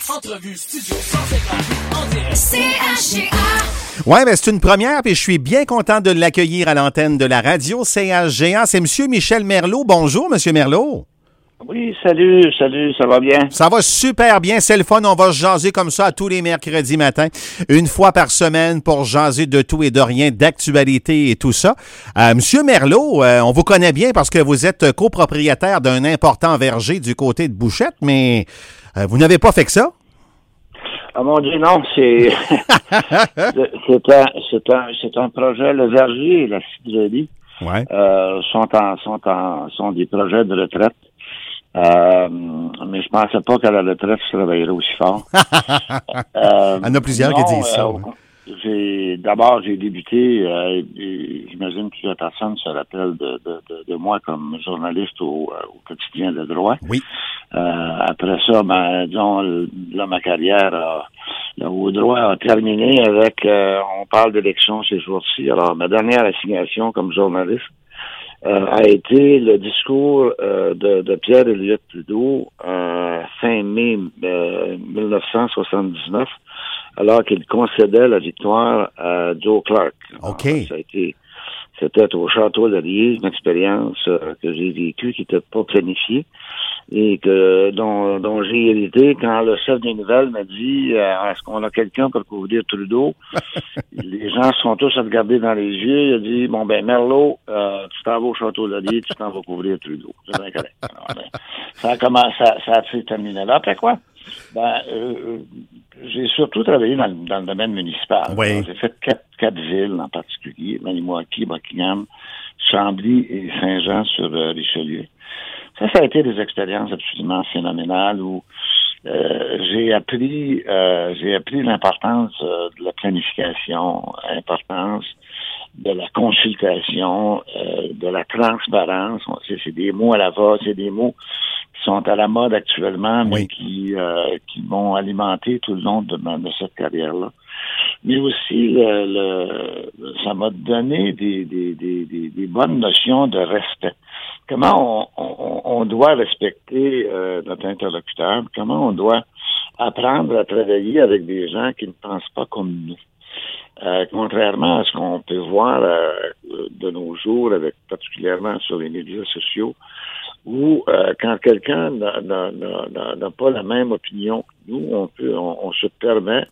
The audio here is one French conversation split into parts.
Entrevue studio sans écran en direct. CHGA. Ouais, ben c'est une première, puis je suis bien content de l'accueillir à l'antenne de la radio CHGA. C'est M. Michel Merlot. Bonjour, M. Merlot. Oui, salut, ça va bien? Ça va super bien, c'est le fun. On va jaser comme ça tous les mercredis matins, une fois par semaine pour jaser de tout et de rien, d'actualité et tout ça. Monsieur Merlot, on vous connaît bien parce que vous êtes copropriétaire d'un important verger du côté de Bouchette, mais vous n'avez pas fait que ça? Ah mon Dieu, non, c'est un projet, le verger et la cidrerie sont des projets de retraite. Mais je pensais pas qu'à la retraite, je travaillerais aussi fort. Il y en a plusieurs qui disent ça. D'abord, j'ai débuté, j'imagine que plusieurs personnes se rappellent de moi comme journaliste au quotidien de droit. Oui. Après ça, disons, là, ma carrière au droit a terminé avec, on parle d'élections ces jours-ci. Alors, ma dernière assignation comme journaliste, a été le discours de Pierre Elliott Trudeau fin mai 1979, alors qu'il concédait la victoire à Joe Clark. OK. Alors, c'était au Château Laurier, une expérience que j'ai vécue qui n'était pas planifiée et dont j'ai hérité quand le chef des nouvelles m'a dit est-ce qu'on a quelqu'un pour couvrir Trudeau? Les gens se sont tous à regarder dans les yeux. Il a dit bon ben Merlot, tu t'en vas au Château Laurier, tu t'en vas couvrir Trudeau. C'est bien correct. Alors, ça a fait terminer là. Après quoi? J'ai surtout travaillé dans le domaine municipal. Oui. Alors, j'ai fait quatre villes en particulier, Maniwaki, Buckingham, Chambly et Saint-Jean sur Richelieu. Ça a été des expériences absolument phénoménales où j'ai appris l'importance de la planification, l'importance de la consultation, de la transparence. C'est des mots à la va, c'est des mots qui sont à la mode actuellement, mais qui m'ont alimenté tout le long de cette carrière-là. Mais aussi, ça m'a donné des bonnes notions de respect. Comment on doit respecter notre interlocuteur, comment on doit apprendre à travailler avec des gens qui ne pensent pas comme nous. Contrairement à ce qu'on peut voir de nos jours, particulièrement sur les médias sociaux, où quand quelqu'un n'a pas la même opinion que nous, on se permet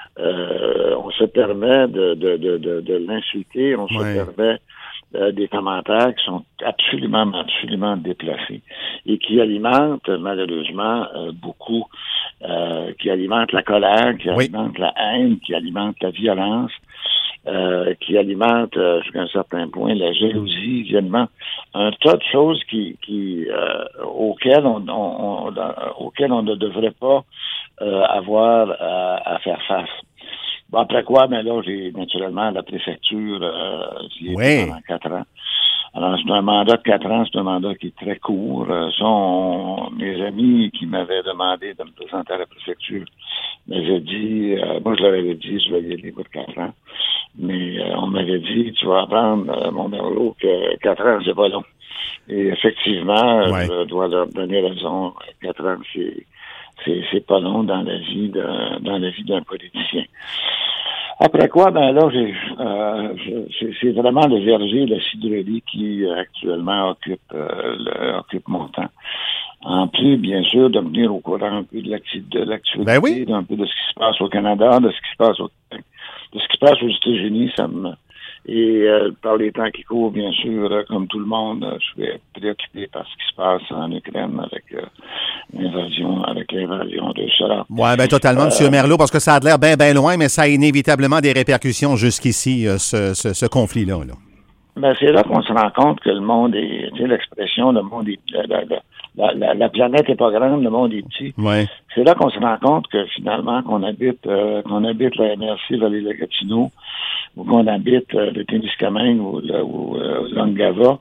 de l'insulter, on se permet des commentaires qui sont absolument déplacés et qui alimentent malheureusement beaucoup, qui alimentent la colère, qui alimentent la haine, qui alimentent la violence, qui alimentent jusqu'à un certain point la jalousie, évidemment, un tas de choses auxquelles on ne devrait pas avoir à faire face. Bon, après quoi, là, j'ai naturellement la préfecture, j'y ai été pendant 4 ans. Alors, c'est un mandat de 4 ans, c'est un mandat qui est très court. Mes amis qui m'avaient demandé de me présenter à la préfecture m'avaient dit, moi je leur avais dit, je vais y aller pour 4 ans. Mais on m'avait dit, tu vas apprendre, mon Merlot, que 4 ans, c'est pas long. Et effectivement, je dois leur donner raison. 4 ans, c'est pas long dans la vie d'un politicien. Après quoi, là, c'est vraiment le verger, la cidrerie qui actuellement occupe mon temps. En plus, bien sûr, de venir au courant un peu de l'actualité, d'un peu de ce qui se passe au Canada, de ce qui se passe aux États-Unis, et par les temps qui courent, bien sûr, comme tout le monde, je suis préoccupé par ce qui se passe en Ukraine avec l'invasion de ça. Oui, totalement, M. Merlot, parce que ça a l'air bien loin, mais ça a inévitablement des répercussions jusqu'ici, ce conflit-là. Là. C'est là qu'on se rend compte que le monde est, tu sais, l'expression, le monde est, la planète est pas grande, le monde est petit. Ouais. C'est là qu'on se rend compte que finalement, qu'on habite la MRC Vallée-la-Gatineau, ou qu'on habite le Témiscamingue ou l'Angava,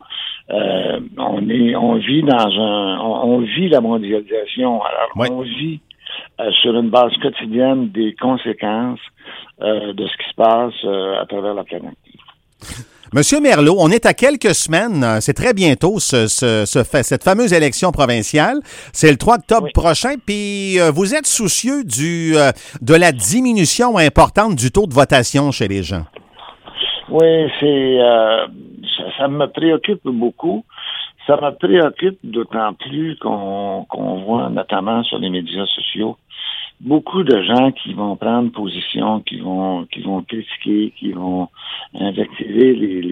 on vit on vit la mondialisation. Alors, on vit sur une base quotidienne des conséquences de ce qui se passe à travers la planète. Monsieur Merleau, on est à quelques semaines, c'est très bientôt cette fameuse élection provinciale. C'est le 3 octobre prochain, puis vous êtes soucieux de la diminution importante du taux de votation chez les gens. Oui, ça me préoccupe beaucoup. Ça me préoccupe d'autant plus qu'on voit notamment sur les médias sociaux beaucoup de gens qui vont prendre position, qui vont critiquer, qui vont invectiver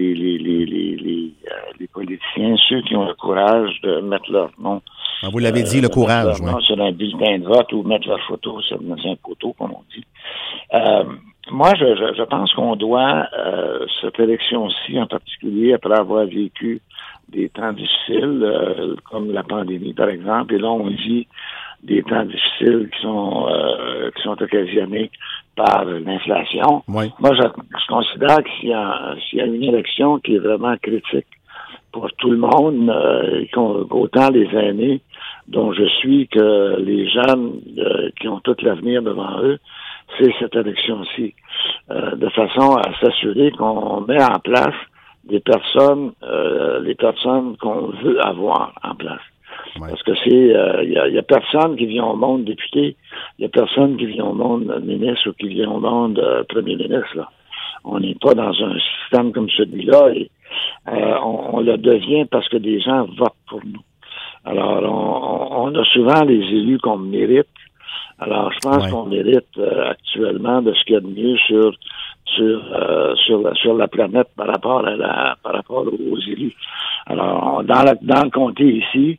les politiciens, ceux qui ont le courage de mettre leur nom. Vous l'avez dit, le courage, oui. Sur un bulletin de vote ou mettre leur photo sur un poteau, comme on dit. Moi, je pense qu'on doit, cette élection-ci en particulier, après avoir vécu des temps difficiles, comme la pandémie, par exemple, et là, on vit des temps difficiles qui sont occasionnés par l'inflation. Oui. Moi, je considère que s'il y a une élection qui est vraiment critique pour tout le monde, autant les aînés dont je suis que les jeunes qui ont tout l'avenir devant eux, c'est cette élection-ci, de façon à s'assurer qu'on met en place les personnes qu'on veut avoir en place. Ouais. Parce que il y a personne qui vient au monde député, il y a personne qui vient au monde ministre ou qui vient au monde premier ministre, là. On n'est pas dans un système comme celui-là et on le devient parce que des gens votent pour nous. Alors, on a souvent les élus qu'on mérite. Alors, je pense qu'on mérite actuellement de ce qu'il y a de mieux sur la planète par rapport aux élus. Alors, dans le comté ici,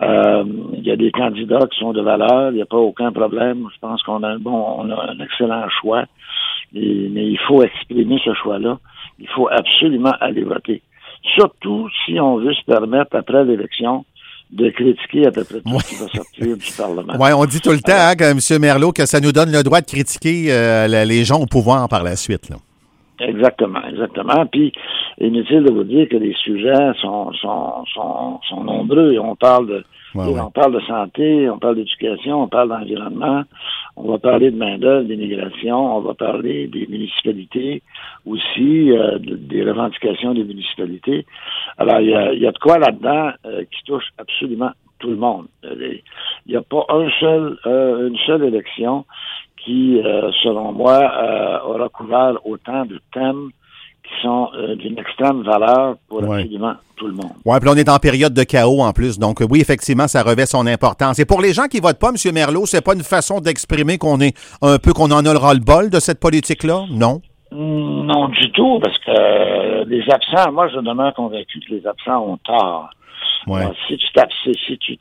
il y a des candidats qui sont de valeur, il n'y a pas aucun problème. Je pense qu'on a un excellent choix. Mais il faut exprimer ce choix-là. Il faut absolument aller voter. Surtout si on veut se permettre, après l'élection, de critiquer à peu près tout ce qui va sortir du Parlement. Oui, on dit tout le temps, M. Merleau, que ça nous donne le droit de critiquer les gens au pouvoir par la suite, là. Exactement. Puis, inutile de vous dire que les sujets sont nombreux. On parle de santé, on parle d'éducation, on parle d'environnement, on va parler de main-d'œuvre, d'immigration, on va parler des municipalités aussi, des revendications des municipalités. Alors, il y a de quoi là-dedans qui touche absolument tout le monde. Il n'y a pas une seule élection qui, selon moi, aura couvert autant de thèmes qui sont d'une extrême valeur pour absolument tout le monde. Oui, puis on est en période de chaos en plus. Donc oui, effectivement, ça revêt son importance. Et pour les gens qui votent pas, M. Merleau, c'est pas une façon d'exprimer qu'on en a le ras-le-bol de cette politique-là? Non? Non, du tout, parce que les absents, moi, je demeure convaincu que les absents ont tort. Ouais. Alors, si tu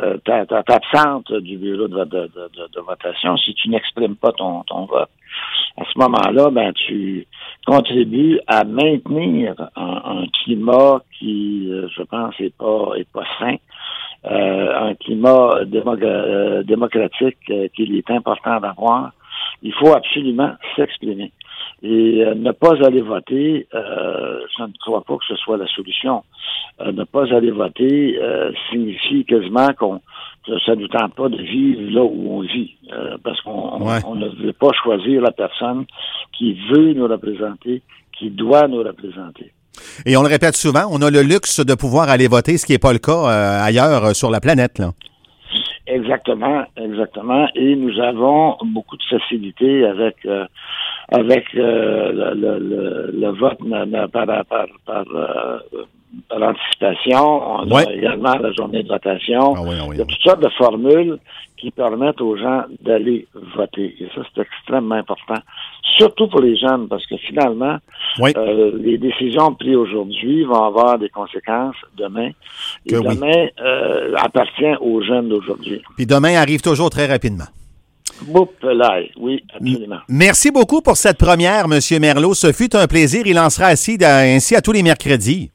t'absentes du bureau de votation, si tu n'exprimes pas ton vote, à ce moment-là, tu contribues à maintenir un climat qui, je pense, est pas sain, un climat démocratique qu'il est important d'avoir. Il faut absolument s'exprimer. Et ne pas aller voter, je ne crois pas que ce soit la solution. Ne pas aller voter signifie quasiment que ça ne nous tente pas de vivre là où on vit. Parce qu'on ne veut pas choisir la personne qui veut nous représenter, qui doit nous représenter. Et on le répète souvent, on a le luxe de pouvoir aller voter, ce qui n'est pas le cas ailleurs sur la planète, là. Exactement. Et nous avons beaucoup de facilité avec le vote par anticipation. On a également la journée de votation. Il y a toutes sortes de formules qui permettent aux gens d'aller voter. Et ça, c'est extrêmement important. Surtout pour les jeunes, parce que finalement, les décisions prises aujourd'hui vont avoir des conséquences demain. Et demain appartient aux jeunes d'aujourd'hui. Puis demain arrive toujours très rapidement. Oui, absolument. Merci beaucoup pour cette première, M. Merleau. Ce fut un plaisir. Il en sera ainsi à tous les mercredis.